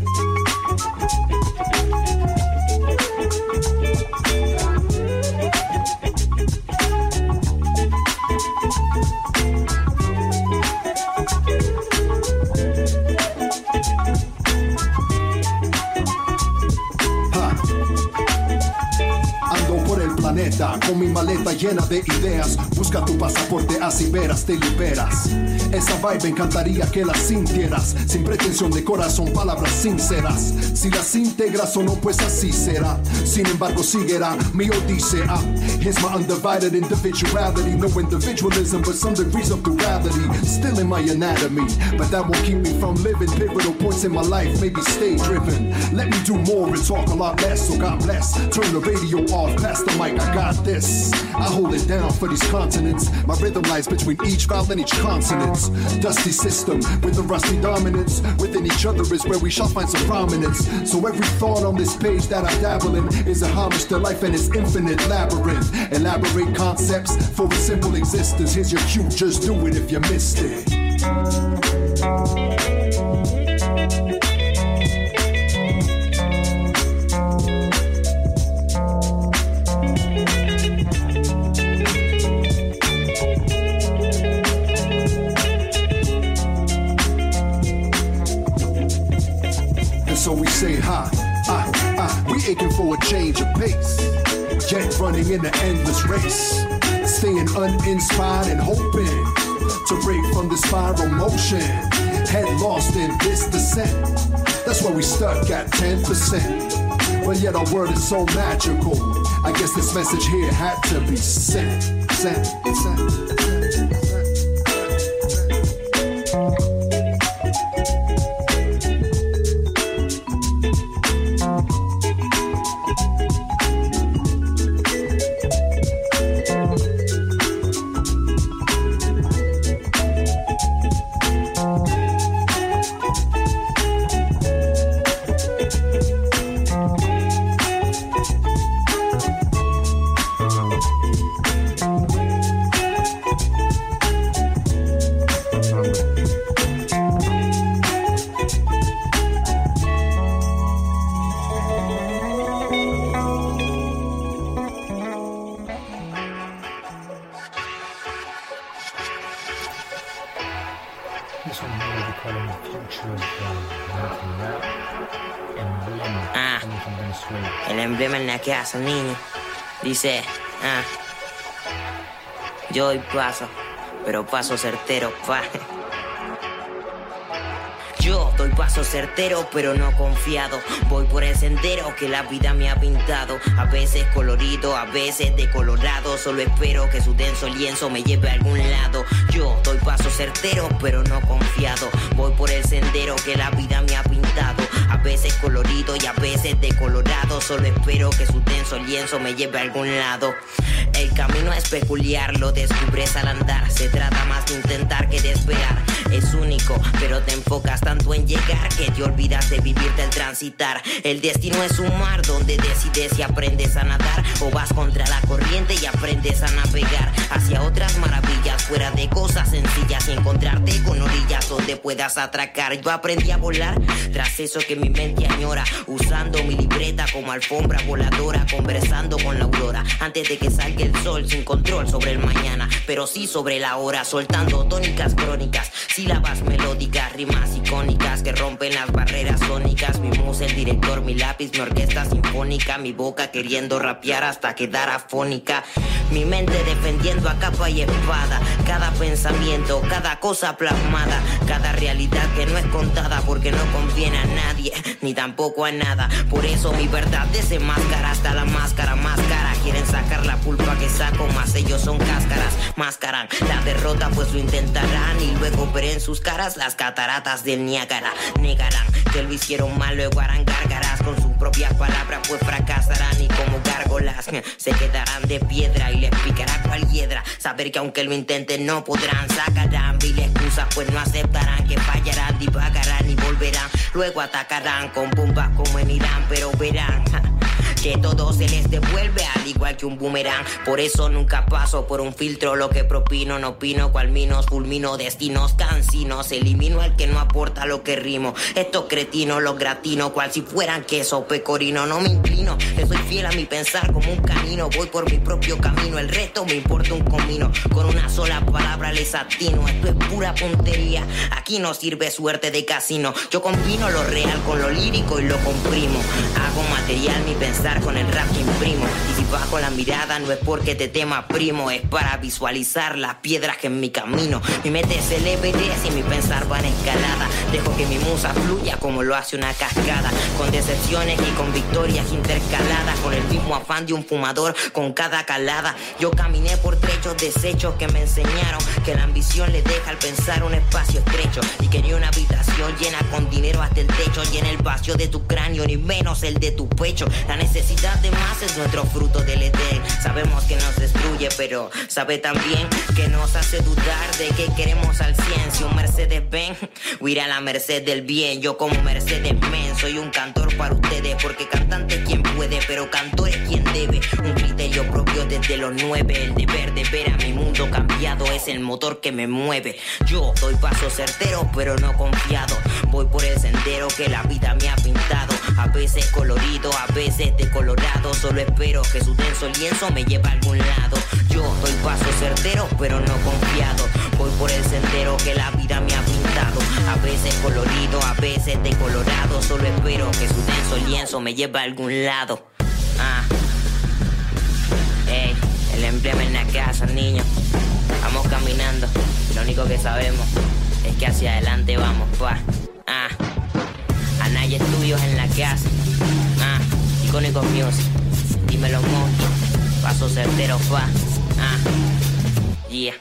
Speaker 17: Con mi maleta llena de ideas, busca tu pasaporte así veras, te liberas. Esa vibe encantaría que la sintieras, sin pretensión de corazón, palabras sinceras. Si las integras o no, pues así será. Sin embargo, seguirá mi odisea. Here's my undivided individuality, no individualism, but some degrees of duality. Still in my anatomy, but that won't keep me from living. Pivotal points in my life, maybe stay driven. Let me do more and talk a lot less, so God bless. Turn the radio off, pass the mic, I got this. bass. I hold it down for these continents. My rhythm lies between each vowel and each consonant. Dusty system with a rusty dominance. Within each other is where we shall find some prominence. So every thought on this page that I dabble in is a homage to life and its infinite labyrinth. Elaborate concepts for a simple existence. Here's your cue, just do it if you missed it. So we say hi, we aching for a change of pace. Yet running in an endless race. Staying uninspired and hoping to break from the spiral motion. Head lost in this descent. That's why we stuck at 10%. But yet our word is so magical. I guess this message here had to be sent.
Speaker 18: El emblema en la casa, niño. Dice, yo doy paso, pero paso certero, pa. Yo doy paso certero, pero no confiado. Voy por el sendero que la vida me ha pintado. A veces colorido, a veces decolorado. Solo espero que su denso lienzo me lleve a algún lado. Yo doy paso certero, pero no confiado. Voy por el sendero que la vida me ha pintado. A veces colorido y a veces decolorado. Solo espero que su denso lienzo me lleve a algún lado. El camino es peculiar, lo descubres al andar. Se trata más de intentar que de esperar. Es único, pero te enfocas tanto en llegar que te olvidas de vivirte el transitar. El destino es un mar donde decides si aprendes a nadar o vas contra la corriente y aprendes a navegar hacia otras maravillas, fuera de cosas sencillas y encontrarte con orillas donde puedas atracar. Yo aprendí a volar tras eso que mi mente añora, usando mi libreta como alfombra voladora, conversando con la aurora antes de que salga el sol, sin control sobre el mañana, pero sí sobre la hora, soltando tónicas crónicas, sílabas melódicas, rimas icónicas que rompen las barreras sónicas. Mi musa, el director, mi lápiz, mi orquesta sinfónica, mi boca queriendo rapear hasta quedar afónica, mi mente defendiendo a capa y espada cada pensamiento, cada cosa plasmada, cada realidad que no es contada porque no conviene a nadie ni tampoco a nada. Por eso mi verdad desenmascara hasta la máscara más cara. Quieren sacar la pulpa que saco, más ellos son cáscaras. Mascaran la derrota pues lo intentarán y luego veré en sus caras las cataratas del Niágara. Negarán que lo hicieron mal, luego harán gárgaras con sus propias palabras pues fracasarán y como gárgolas se quedarán de piedra y les picará cual hiedra. Saber que aunque lo intenten no podrán, sacarán vil excusas pues no aceptarán que fallarán, divagarán y volverán, luego atacarán con bombas como en Irán, pero verán que todo se les devuelve al igual que un boomerang. Por eso nunca paso por un filtro lo que propino, no opino cual minos, fulmino destinos cansinos, elimino al que no aporta lo que rimo. Estos cretinos los gratino cual si fueran queso pecorino. No me inclino, le soy fiel a mi pensar como un canino. Voy por mi propio camino, el resto me importa un comino. Con una sola palabra les atino, esto es pura puntería. Aquí no sirve suerte de casino. Yo combino lo real con lo lírico y lo comprimo. Hago material mi pensar con el rap que imprimo. Y si bajo la mirada no es porque te tema primo, es para visualizar las piedras que en mi camino. Mi mente es el Everest y mi pensar va en escalada. Dejo que mi musa fluya como lo hace una cascada, con decepciones y con victorias intercaladas, con el mismo afán de un fumador con cada calada. Yo caminé por trechos deshechos que me enseñaron que la ambición le deja al pensar un espacio estrecho y que ni una habitación llena con dinero hasta el techo llena el vacío de tu cráneo, ni menos el de tu pecho. La necesidad necesidad de más es nuestro fruto del Edén. Sabemos que nos destruye, pero sabe también que nos hace dudar de que queremos al 100. Si un Mercedes-Benz o ir a la merced del bien. Yo como Mercedes-Benz soy un cantor para ustedes, porque cantante es quien puede, pero cantor es quien debe. Un criterio propio desde los 9. El deber de ver a mi mundo cambiado es el motor que me mueve. Yo doy pasos certeros, pero no confiado. Voy por el sendero que la vida me ha pintado. A veces colorido, a veces decolorado. Solo espero que su denso lienzo me lleve a algún lado. Yo doy pasos certeros, pero no confiado. Voy por el sendero que la vida me ha pintado. A veces colorido, a veces decolorado. Solo espero que su denso lienzo me lleve a algún lado. Ey, el emblema en la casa, niño. Vamos caminando, lo único que sabemos es que hacia adelante vamos, pa. Anaya Estudios en la casa. Icónico Music. Dímelo, Monkey. Paso certero, pa. Yeah.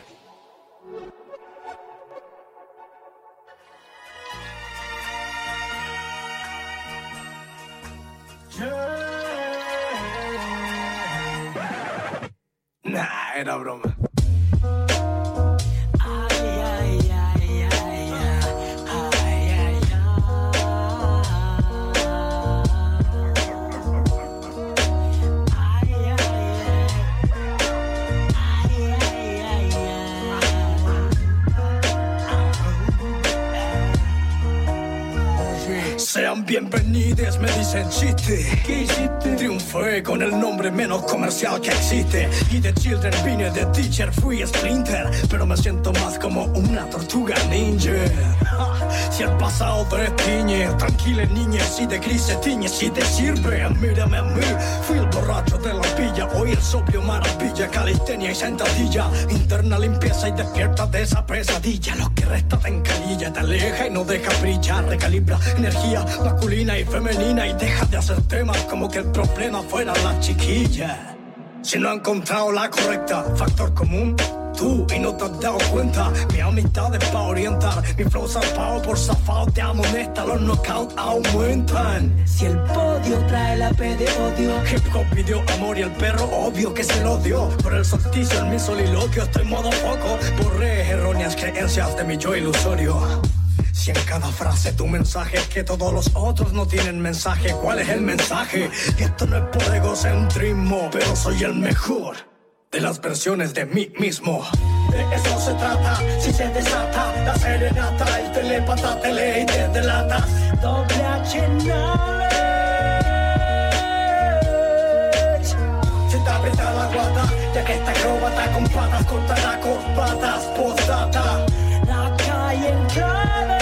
Speaker 10: Nah, era broma.
Speaker 19: Sean bienvenidos, me dicen chiste. ¿Qué hiciste? Triunfé con el nombre menos comercial que existe. Y de Children vine de Teacher, fui Splinter. Pero me siento más como una tortuga ninja. Si el pasado te tiñe, tranquila niña, si de gris se tiñe, si te sirve, mírame a mí. Fui el borracho de la villa, hoy el sobrio maravilla. Calistenia y sentadilla, interna limpieza y despierta de esa pesadilla. Lo que resta te encalilla, te aleja y no deja brillar. Recalibra energía masculina y femenina y deja de hacer temas como que el problema fuera la chiquilla. Si no he encontrado la correcta, factor común, tú, y no te has dado cuenta. Mi amistad es pa' orientar, mi flow zarpado por zafado te amonesta. Los knockouts aumentan. Si el podio trae la P de odio, hip hop pidió amor y el perro obvio que se lo dio. Por el solsticio en mi soliloquio estoy modo foco. Borré erróneas creencias de mi yo ilusorio. Si en cada frase tu mensaje es que todos los otros no tienen mensaje, ¿cuál es el mensaje? Esto no es por egocentrismo, pero soy el mejor de las versiones de mí mismo. De eso se trata, si se desata la serenata, el telepata te lee y te delata. Doble H knowledge. Si te aprieta la guata, ya que esta acróbata con patas cortará corbatas. Postdata, la calle en clave.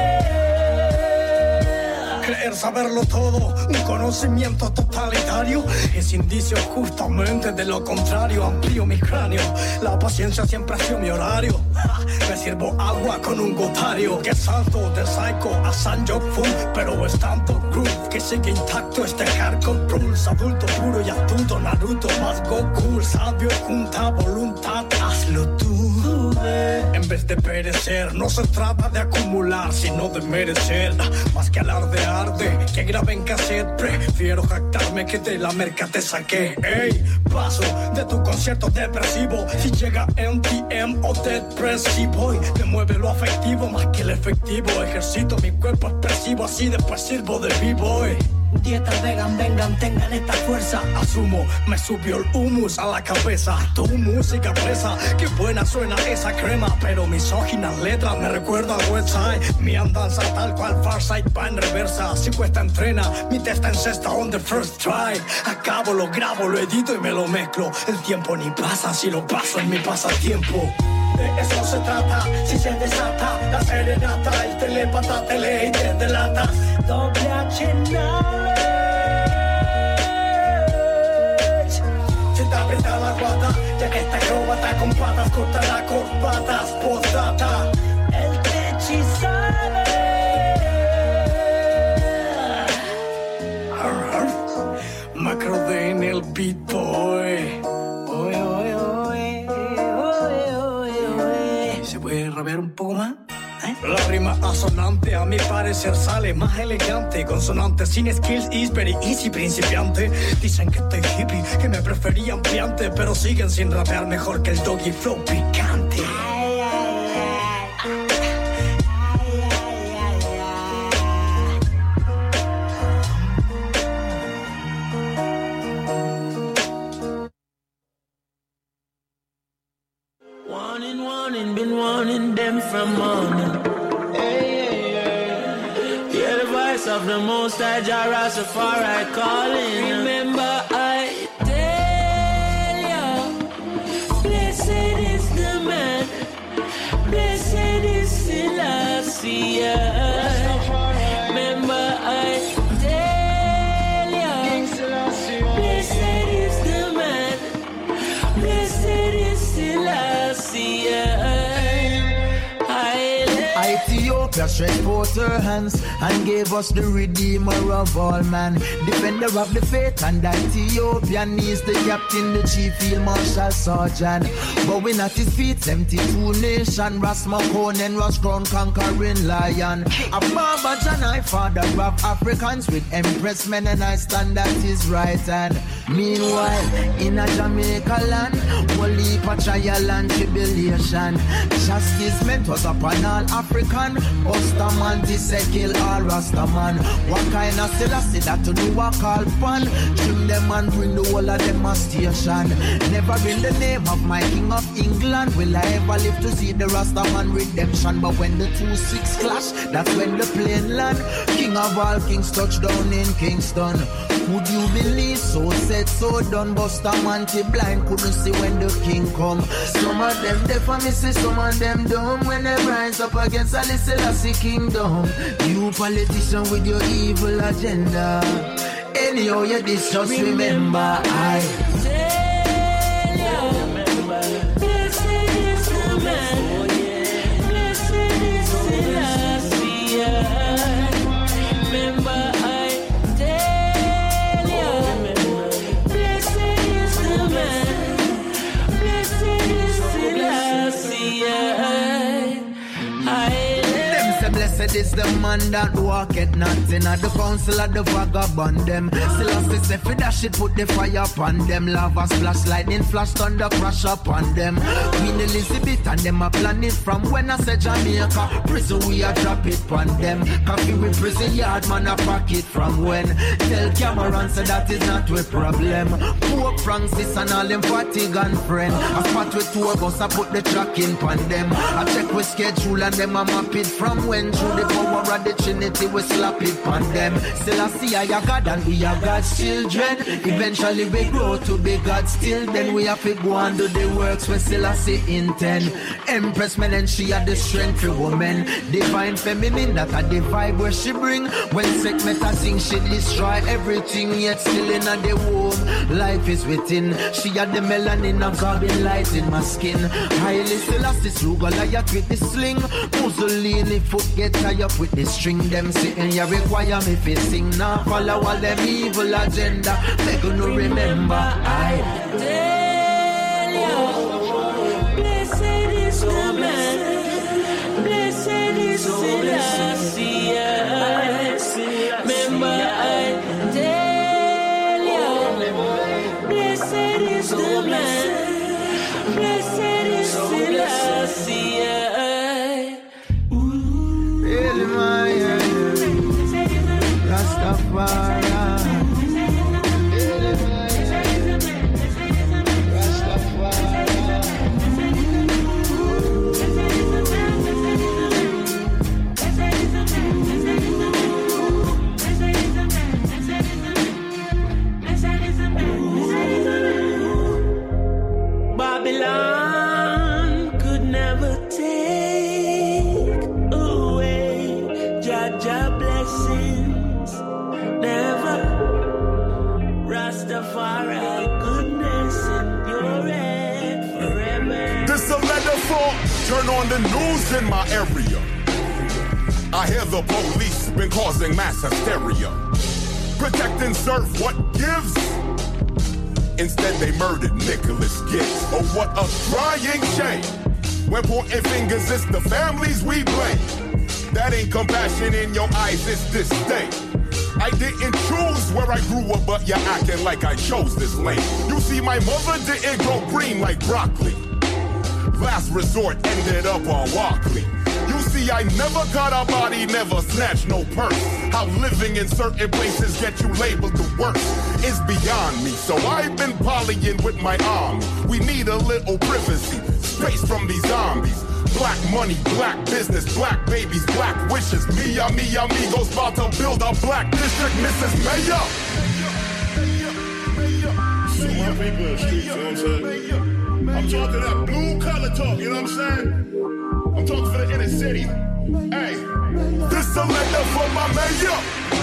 Speaker 19: Creer saberlo todo, un conocimiento totalitario, es indicio justamente de lo contrario. Amplío mi cráneo, la paciencia siempre ha sido mi horario. Me sirvo agua con un gotario, que salto de Psycho a Sanjok-Fun, pero es tanto groove que sigue intacto este hardcore pulse. Adulto puro y astuto, Naruto más Goku, sabio junta voluntad, hazlo tú. En vez de perecer, no se trata de acumular, sino de merecer. Más que alardear de que grabé en cassette, prefiero jactarme que de la merca te saqué. Ey, paso de tu concierto depresivo, si llega MTM o Dead Press, si voy, me mueve lo afectivo más que el efectivo. Ejercito mi cuerpo expresivo, así después sirvo de b-boy. Dieta vegan, vengan, tengan esta fuerza. Asumo, me subió el humus a la cabeza. Tu música presa, qué buena suena esa crema. Pero misóginas letras me recuerda al Westside. Mi andanza tal cual Farsight va en reversa. Si cuesta entrena, mi testa encesta on the first try. Acabo, lo grabo, lo edito y me lo mezclo. El tiempo ni pasa si lo paso en mi pasatiempo. De eso se trata, si se desata la serenata, el telepata te lee y te delata. Doble H knowledge. Si te aprieta la guata, ya que esta acróbata con patas cortará corbatas. Postdata, el techi sabe. Macro D en el beat boy. ¿Se puede rapear un poco más? La rima asonante a mi parecer sale más elegante. Consonante sin skills is very easy principiante. Dicen que estoy hippie, que me preferían piante, pero siguen sin rapear mejor que el doggy flow picante.
Speaker 6: Been warning them from morning. Hear the voice of the Most High, Jah Rastafari calling. Remember I tell you, blessed is the man, blessed is Selassie. Remember I tell you, blessed is the man, blessed is Selassie.
Speaker 20: Ethiopia stretched forth her hands and gave us the Redeemer of all man, defender of the faith, and Ethiopian is the captain, the chief field marshal sergeant. Bowing at his feet, 72 nation, Ras Makonnen, Ras Crown, conquering lion. A Baba Janai, father of Africans, with Empress Men, and I stand at his right hand. Meanwhile, in a Jamaica land, holy trial and tribulation, chastisement was upon all African. Bustaman, this kill all Rastaman. What kind of Selassie that to do a call pan? Trim them and bring the whole of them a station. Never in the name of my King of England will I ever live to see the Rastaman redemption. But when the 2-6 clash, that's when the plane land. King of all kings touch down in Kingston. Would you believe? So said, so done. Bustaman blind couldn't see when the king come. Some of them deaf and see some of them dumb when they rise up against Haile Selassie kingdom. You politician with your evil agenda. Anyhow you this, just remember I tell you, blessed is the man, blessed is Selassie. Remember I tell you, blessed is the man, blessed is Selassie. Blessed is the man that walketh not in the council of the vagabond them. Selassie say fi dash it, put the fire upon them. Lava splash, lightning flash, thunder crash upon them. Queen Elizabeth and them a plan it from when I say Jamaica. Prison we a drop it upon them. Coffee with prison yard man a pocket from when. Tell Cameron say that is not a problem. Pope Francis and all them Vatican friend. I spot with tour bus I put the track in upon them. I check with schedule and them a map it from when. Through the power of the Trinity we slap it on them. Selassie I a God and we are God's children. Eventually we grow to be God still. Then we have to go and do the works where Selassie intend. Empress Men and she had the strength for woman. Divine feminine that are the vibe where she bring. When sick meta sing she destroy everything. Yet still in the womb life is within. She had the melanin of God in light in my skin. Haile Selassie slew Goliath with the sling. Mussolini foot get tied up with the string. Them sitting you require me fi sing. Now follow all them evil agenda. They gonna remember I tell you, blessed is the man, blessed is Selassie. Remember I tell you, blessed is the man, blessed is Selassie. Rastafari. Babylon could never take away Jaja blessings, never. Rastafari goodness endureth forever.
Speaker 5: This a metaphor. Turn on the news in my area. I hear the police been causing mass hysteria. Protect and serve what gives. Instead they murdered Nicholas Gibbs. Oh, what a crying shame.
Speaker 21: When pointing fingers, it's the families we blame. That ain't compassion in your eyes, it's disdain. I didn't choose where I grew up, but you're acting like I chose this lane. You see, my mother didn't grow green like broccoli. Last resort ended up on Walkley. You see, I never got a body, never snatched no purse. How living in certain places get you labeled the worst is beyond me. So I've been polying with my army. We need a little privacy, space from these zombies. Black money, black business, black babies, black wishes. Me, amigos, about to build a black district, Mrs. Mayor.
Speaker 22: So my people in the streets, you know what I'm saying? I'm talking that blue collar talk, you know what I'm saying? I'm talking for the inner city. Hey,
Speaker 21: this a letter for my mayor.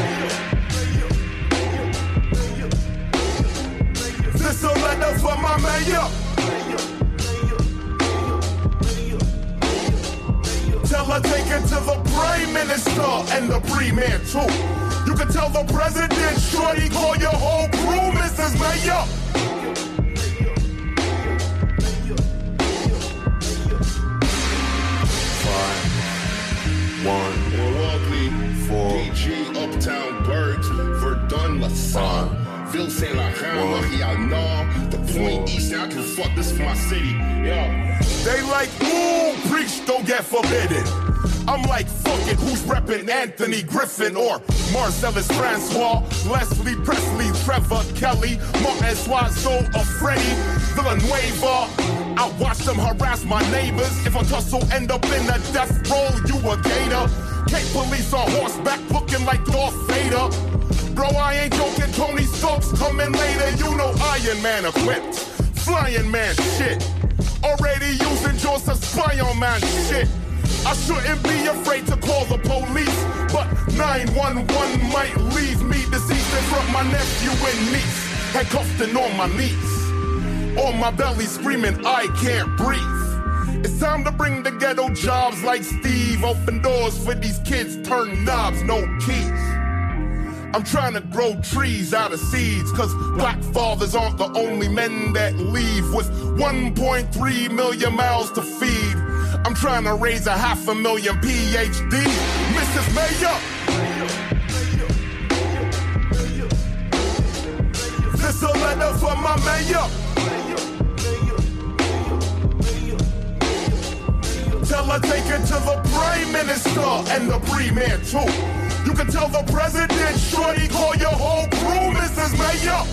Speaker 21: This a letter for my mayor. Tell her take it to the Prime Minister and the Premier too. You can tell the President, shorty, call your whole crew, Mrs. Mayor.
Speaker 22: Milwaukee, 4, DG, Uptown, Bergs, Verdun, LaSalle, Ville Saint-Laurent, Montreal, the Point East, I can fuck this for my city, yo.
Speaker 21: They like, ooh, preach, don't get forbidden. I'm like, fuck it, who's reppin' Anthony Griffin or Marcellus Francois, Leslie Presley, Trevor Kelly, Martin Soiseau or Freddie Villanueva. I watch them harass my neighbors. If a tussle end up in a death row, you a gator. Cape police on horseback looking like Darth Vader. Bro, I ain't joking, Tony Stokes coming later. You know Iron Man equipped. Flying man shit. Already using jaws to spy on man shit. I shouldn't be afraid to call the police, but 911 might leave me deceased in front of my nephew and niece, handcuffed and on my knees. On my belly screaming, I can't breathe. It's time to bring the ghetto jobs like Steve. Open doors for these kids, turn knobs, no keys. I'm trying to grow trees out of seeds, cause black fathers aren't the only men that leave with 1.3 million mouths to feed. I'm trying to raise 500,000 PhD. Mrs. Mayor. This a letter for my mayor. Tell her take it to the Prime Minister and the Premier too. You can tell the President, shorty, call your whole crew, Mrs. Mayor.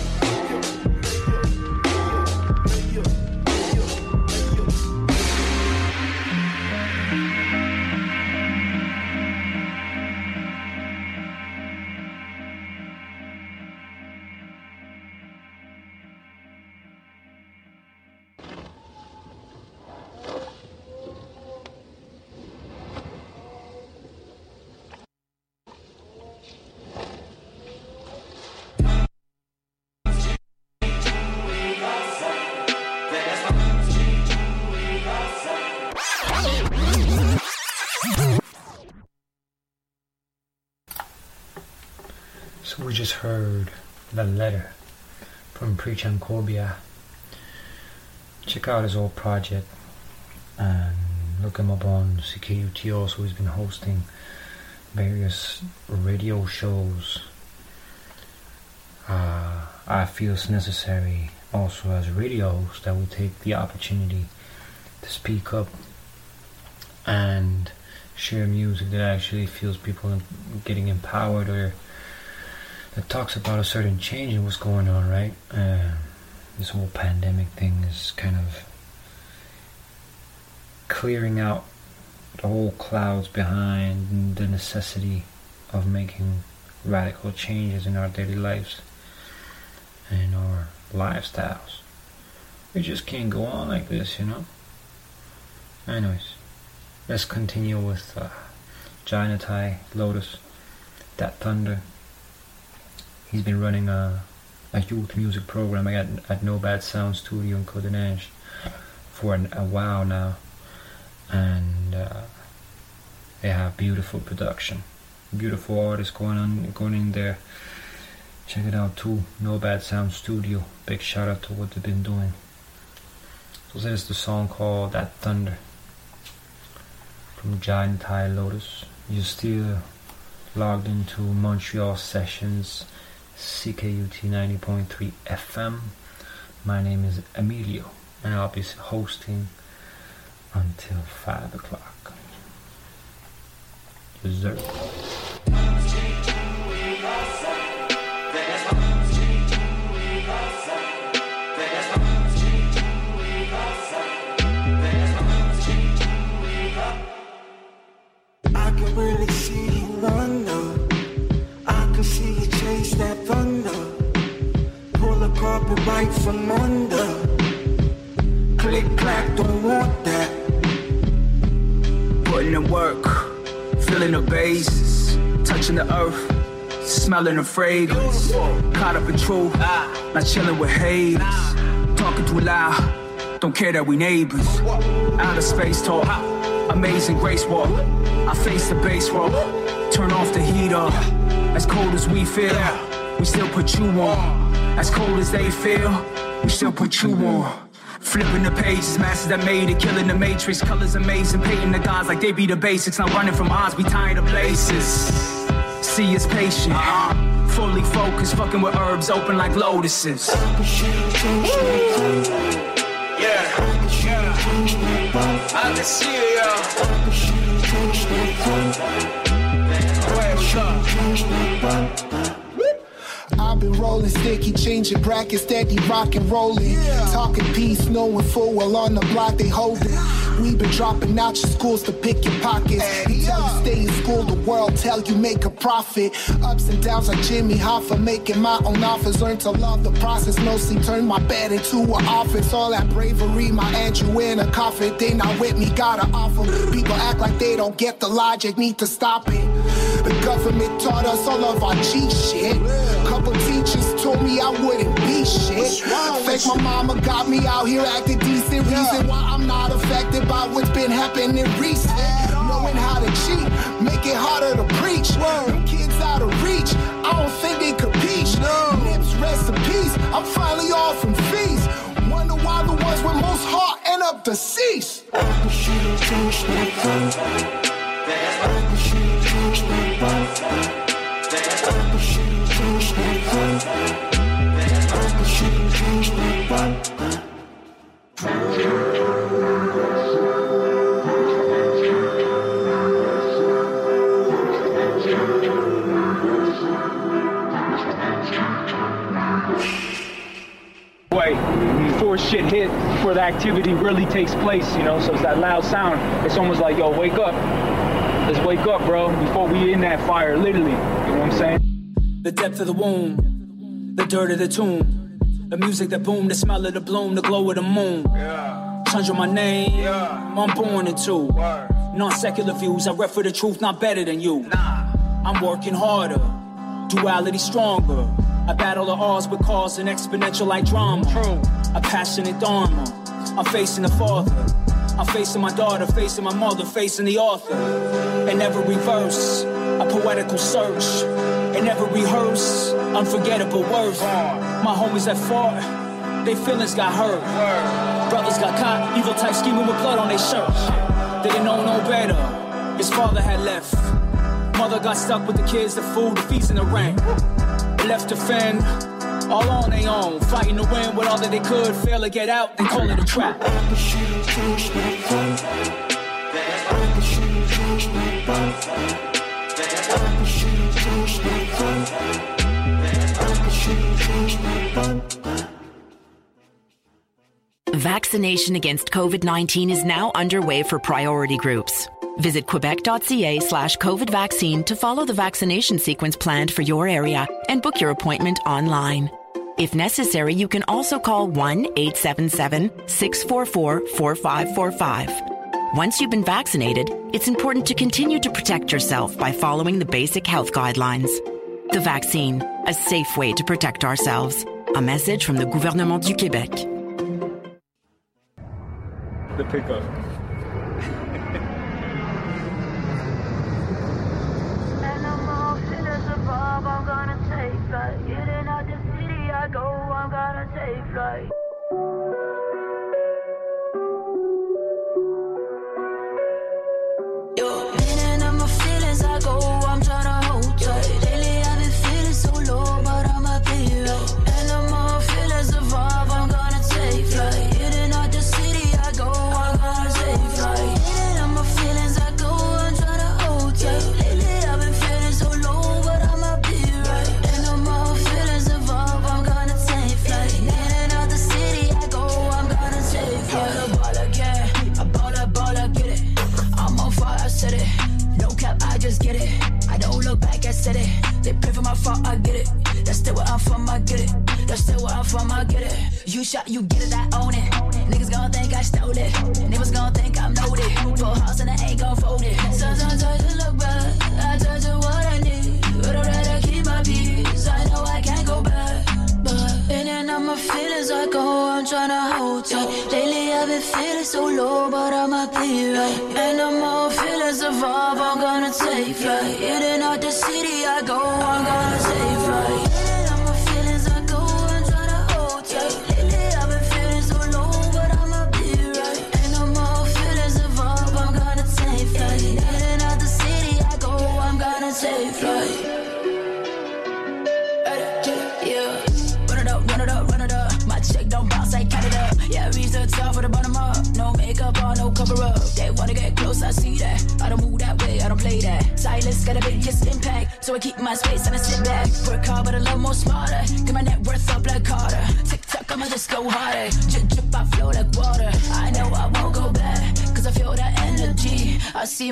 Speaker 3: So we just heard The Letter from Preacham Kobia. Check out his old project and look him up on CKUT. Also, he's been hosting various radio shows. I feel it's necessary also as a radio host that we take the opportunity to speak up and share music that actually feels people getting empowered, or that talks about a certain change in what's going on, right? This whole pandemic thing is kind of clearing out the whole clouds behind the necessity of making radical changes in our daily lives and our lifestyles. We just can't go on like this, you know? Anyways, let's continue with Janatai Lotus, That Thunder. He's been running a youth music program at No Bad Sound Studio in Codenange for a while now, and they have beautiful production, beautiful artists going in there. Check it out too, No Bad Sound Studio. Big shout out to what they've been doing. So there's the song called That Thunder. from Giant Thai Lotus. You're still logged into Montreal Sessions, CKUT 90.3 FM. My name is Emilio, and I'll be hosting until 5 o'clock. Dessert.
Speaker 1: I can really see you wonder. I can see you chase that thunder. Pull the carpet right from under. Click clack, don't want that.
Speaker 2: Putting in work, feeling the bass, touching the earth, smelling the fragrance. Caught up in truth, not chilling with haters. Talking too loud, don't care that we neighbors. Outer space talk, amazing grace walk. I face the base roll, turn off the heater. As cold as we feel, we still put you on. As cold as they feel, we still put you on. Flipping the pages, masters that made it, killing the matrix. Colors amazing, painting the gods like they be the basics. Not running from odds, we tired of places. See us patient, fully focused, fucking with herbs open like lotuses.
Speaker 6: Yeah, I can see it, y'all.
Speaker 23: I've been rolling sticky, changing brackets, steady rock and rolling. Talking peace, knowing full well on the block they holding. We've been dropping out your schools to pick your pockets. He tell you stay in school, the world tell you make a profit. Ups and downs like Jimmy Hoffa, making my own offers. Learn to love the process, mostly turn my bed into an office. All that bravery, my Andrew in a coffin. They not with me, gotta offer. People act like they don't get the logic, need to stop it. The government taught us all of our G shit. Couple teachers told me I wouldn't be shit. Fake my mama got me out here acting decent. Reason why I'm not affected by what's been happening recent. Knowing how to cheat, make it harder to preach. Them kids out of reach, I don't think they could peach. Nips, rest in peace, I'm finally off from fees. Wonder why the ones with most heart end up deceased.
Speaker 2: Wait, before shit hit, before the activity really takes place, you know, so it's that loud sound. It's almost like, yo, wake up. Let's wake up, bro, before we in that fire, literally. You know what I'm saying?
Speaker 9: The depth of the womb, the dirt of the tomb, the music that boom, the smell of the bloom, the glow of the moon. Change my name, I'm born into. Non-secular views, I rep for the truth, not better than you. I'm working harder, duality stronger. I battle the odds with cause and exponential like drama. A passionate dharma, I'm facing the father. I'm facing my daughter, facing my mother, facing the author. In every verse, a poetical search. In every rehearse, unforgettable worth. My homies that fought, they feelings got hurt. Brothers got caught, evil type scheming with blood on their shirt. They didn't know no better, his father had left. Mother got stuck with the kids, the food, the fees, and the rent. Left to fend, all on their own. Fighting to win with all that they could. Fail to get out, they call it a trap.
Speaker 24: Vaccination against COVID-19 is now underway for priority groups. Visit quebec.ca/COVID vaccine to follow the vaccination sequence planned for your area and book your appointment online. If necessary, you can also call 1-877-644-4545. Once you've been vaccinated, it's important to continue to protect yourself by following the basic health guidelines. The vaccine, a safe way to protect ourselves. A message from the Gouvernement du Québec.
Speaker 2: The pickup.
Speaker 4: just get it. I don't look back, I said it. They pray for my fault, I get it. That's still where I'm from, I get it. That's still where I'm from, I get it. You shot, you get it, I own it. Niggas gon' think I stole it. Niggas gon' think I'm loaded. Full house and I ain't gon' fold it. Sometimes I just look back, I tell you what I need. But I'd rather keep my peace. I know I can't go back. But in and out my feelings I go, I'm tryna hold tight. Lately I've been feeling so low, but I might be right. And the more feelings evolve, I'm gonna take flight. In and out the city I go, I'm gonna take flight. In and out my feelings I go, I'm tryna hold tight. Lately I've been feeling so low, but I might be right. And the more feelings evolve, I'm gonna take flight. In and out the city I go, I'm gonna take flight. Check don't bounce, I count it up. Yeah, reach the top for the bottom up. No makeup on, no cover up. They wanna get close, I see that. I don't move that way, I don't play that. Silence got a biggest impact, so I keep my space and I sit back. Work hard, but a little more smarter. Get my net worth up like Carter. Tick tock, I'ma just go harder. Drip, drip, I flow like water. I know I won't go back, cause I feel that energy. I see